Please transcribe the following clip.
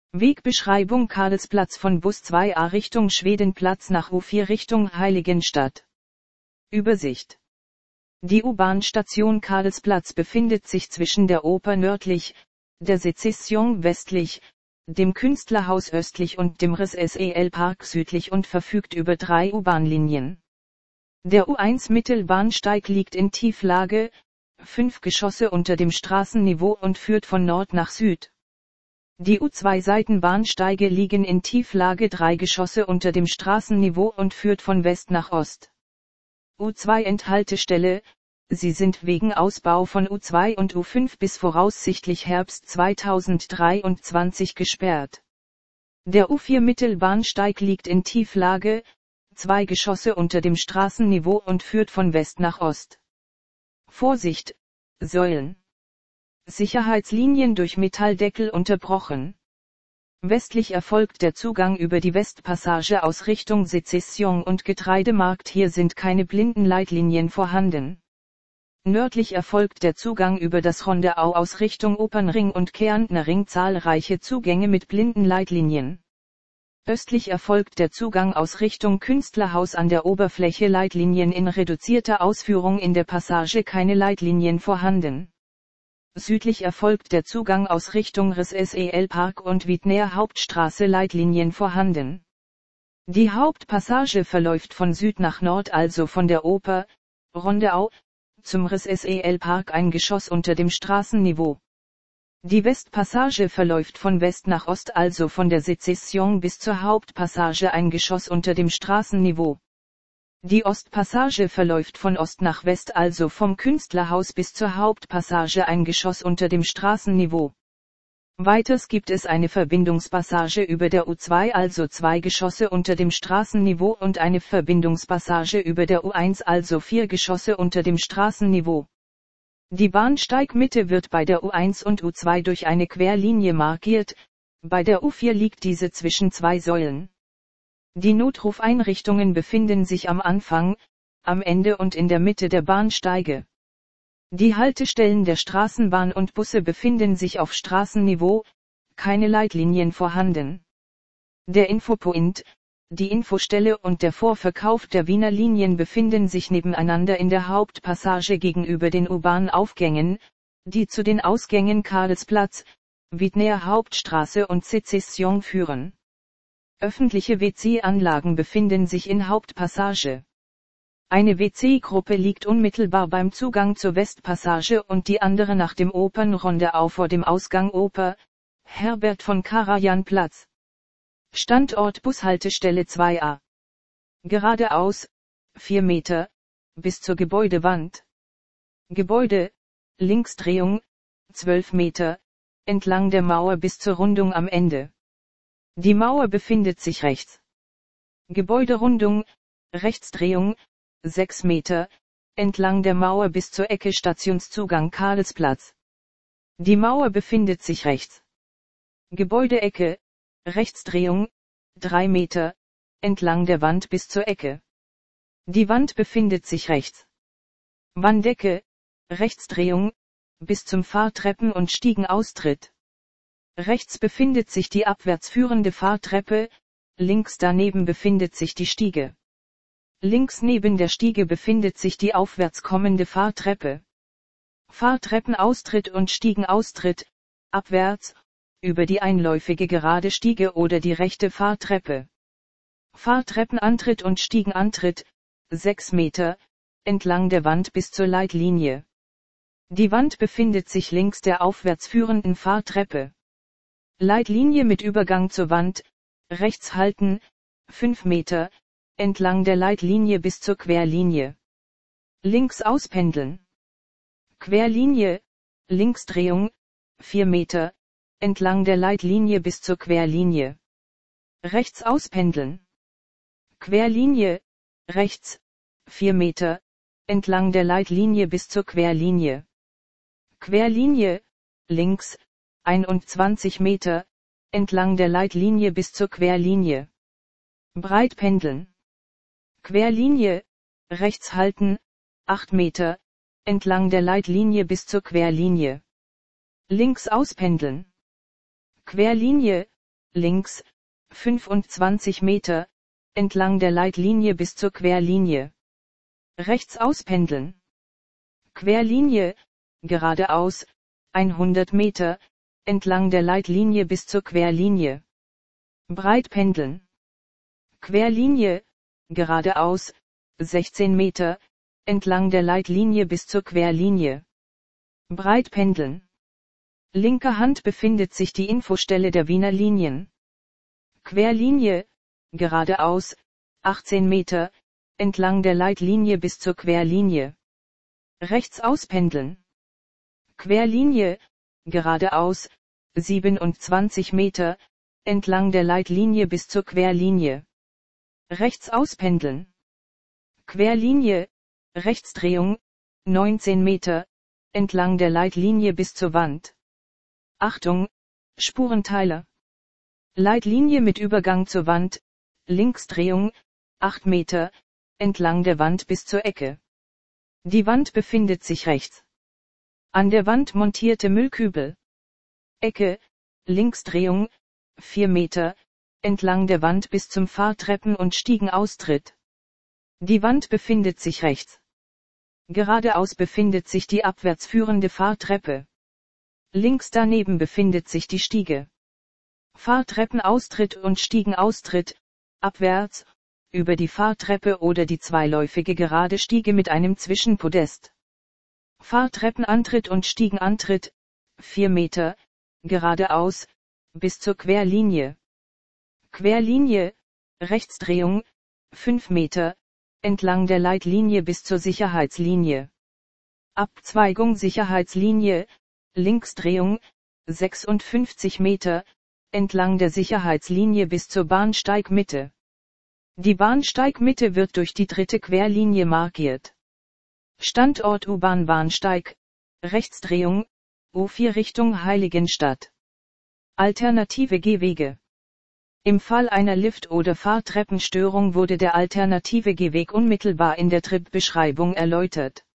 Wegbeschreibung: Karlsplatz von Bus 2a Richtung Schwedenplatz nach U4 Richtung Heiligenstadt. Übersicht. Die U-Bahn-Station Karlsplatz befindet sich zwischen der Oper nördlich, der Sezession westlich, dem Künstlerhaus östlich und dem Ris-Sel-Park südlich und verfügt über 3 U-Bahn-Linien. Der U1 Mittelbahnsteig liegt in Tieflage, 5 Geschosse unter dem Straßenniveau und führt von Nord nach Süd. Die U2 Seitenbahnsteige liegen in Tieflage 3 Geschosse unter dem Straßenniveau und führt von West nach Ost. U2 Endhaltestelle, sie sind wegen Ausbau von U2 und U5 bis voraussichtlich Herbst 2023 gesperrt. Der U4 Mittelbahnsteig liegt in Tieflage, 2 Geschosse unter dem Straßenniveau und führt von West nach Ost. Vorsicht, Säulen. Sicherheitslinien durch Metalldeckel unterbrochen. Westlich erfolgt der Zugang über die Westpassage aus Richtung Sezession und Getreidemarkt, hier sind keine Blindenleitlinien vorhanden. Nördlich erfolgt der Zugang über das Rondeau aus Richtung Opernring und Kärntner Ring, zahlreiche Zugänge mit Blindenleitlinien. Östlich erfolgt der Zugang aus Richtung Künstlerhaus an der Oberfläche, Leitlinien in reduzierter Ausführung, in der Passage keine Leitlinien vorhanden. Südlich erfolgt der Zugang aus Richtung Ris-Sel-Park und Wiedner Hauptstraße, Leitlinien vorhanden. Die Hauptpassage verläuft von Süd nach Nord, also von der Oper, Rondeau, zum Ris-Sel-Park, ein Geschoss unter dem Straßenniveau. Die Westpassage verläuft von West nach Ost, also von der Sezession bis zur Hauptpassage, ein Geschoss unter dem Straßenniveau. Die Ostpassage verläuft von Ost nach West, also vom Künstlerhaus bis zur Hauptpassage, ein Geschoss unter dem Straßenniveau. Weiters gibt es eine Verbindungspassage über der U2, also 2 Geschosse unter dem Straßenniveau, und eine Verbindungspassage über der U1, also 4 Geschosse unter dem Straßenniveau. Die Bahnsteigmitte wird bei der U1 und U2 durch eine Querlinie markiert, bei der U4 liegt diese zwischen 2 Säulen. Die Notrufeinrichtungen befinden sich am Anfang, am Ende und in der Mitte der Bahnsteige. Die Haltestellen der Straßenbahn und Busse befinden sich auf Straßenniveau, keine Leitlinien vorhanden. Der Infopoint, die Infostelle und der Vorverkauf der Wiener Linien befinden sich nebeneinander in der Hauptpassage gegenüber den U-Bahn-Aufgängen, die zu den Ausgängen Karlsplatz, Wiedner Hauptstraße und Sezession führen. Öffentliche WC-Anlagen befinden sich in Hauptpassage. Eine WC-Gruppe liegt unmittelbar beim Zugang zur Westpassage und die andere nach dem Opernrondeau vor dem Ausgang Oper, Herbert von Karajan Platz. Standort Bushaltestelle 2a. Geradeaus, 4 Meter, bis zur Gebäudewand. Gebäude, Linksdrehung, 12 Meter, entlang der Mauer bis zur Rundung am Ende. Die Mauer befindet sich rechts. Gebäuderundung, Rechtsdrehung, 6 Meter, entlang der Mauer bis zur Ecke Stationszugang Karlsplatz. Die Mauer befindet sich rechts. Gebäudeecke, Rechtsdrehung, 3 Meter, entlang der Wand bis zur Ecke. Die Wand befindet sich rechts. Wandecke, Rechtsdrehung, bis zum Fahrtreppen- und Stiegenaustritt. Rechts befindet sich die abwärts führende Fahrtreppe, links daneben befindet sich die Stiege. Links neben der Stiege befindet sich die aufwärts kommende Fahrtreppe. Fahrtreppenaustritt und Stiegenaustritt, abwärts, über die einläufige gerade Stiege oder die rechte Fahrtreppe. Fahrtreppenantritt und Stiegenantritt, 6 Meter, entlang der Wand bis zur Leitlinie. Die Wand befindet sich links der aufwärts führenden Fahrtreppe. Leitlinie mit Übergang zur Wand, rechts halten, 5 Meter, entlang der Leitlinie bis zur Querlinie. Links auspendeln. Querlinie, Linksdrehung, 4 Meter, entlang der Leitlinie bis zur Querlinie. Rechts auspendeln. Querlinie, rechts, 4 Meter, entlang der Leitlinie bis zur Querlinie. Querlinie, links, 21 Meter, entlang der Leitlinie bis zur Querlinie. Breit pendeln. Querlinie, rechts halten, 8 Meter, entlang der Leitlinie bis zur Querlinie. Links auspendeln. Querlinie, links, 25 Meter, entlang der Leitlinie bis zur Querlinie. Rechts auspendeln. Querlinie, geradeaus, 100 Meter, entlang der Leitlinie bis zur Querlinie. Breit pendeln. Querlinie, geradeaus, 16 Meter, entlang der Leitlinie bis zur Querlinie. Breit pendeln. Linker Hand befindet sich die Infostelle der Wiener Linien. Querlinie, geradeaus, 18 Meter, entlang der Leitlinie bis zur Querlinie. Rechts auspendeln. Querlinie, geradeaus, 27 Meter, entlang der Leitlinie bis zur Querlinie. Rechts auspendeln. Querlinie, Rechtsdrehung, 19 Meter, entlang der Leitlinie bis zur Wand. Achtung, Spurenteiler. Leitlinie mit Übergang zur Wand, Linksdrehung, 8 Meter, entlang der Wand bis zur Ecke. Die Wand befindet sich rechts. An der Wand montierte Müllkübel. Ecke, Linksdrehung, 4 Meter, entlang der Wand bis zum Fahrtreppen- und Stiegenaustritt. Die Wand befindet sich rechts. Geradeaus befindet sich die abwärts führende Fahrtreppe. Links daneben befindet sich die Stiege. Fahrtreppenaustritt und Stiegenaustritt, abwärts, über die Fahrtreppe oder die zweiläufige gerade Stiege mit einem Zwischenpodest. Fahrtreppenantritt und Stiegenantritt, 4 Meter, geradeaus, bis zur Querlinie. Querlinie, Rechtsdrehung, 5 Meter, entlang der Leitlinie bis zur Sicherheitslinie. Abzweigung Sicherheitslinie, Linksdrehung, 56 Meter, entlang der Sicherheitslinie bis zur Bahnsteigmitte. Die Bahnsteigmitte wird durch die dritte Querlinie markiert. Standort U-Bahn-Bahnsteig, Rechtsdrehung, U4 Richtung Heiligenstadt. Alternative Gehwege. Im Fall einer Lift- oder Fahrtreppenstörung wurde der alternative Gehweg unmittelbar in der Trip-Beschreibung erläutert.